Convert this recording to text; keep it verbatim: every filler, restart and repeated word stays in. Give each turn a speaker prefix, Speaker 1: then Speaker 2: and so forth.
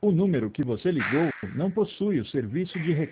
Speaker 1: O número que você ligou não possui o serviço de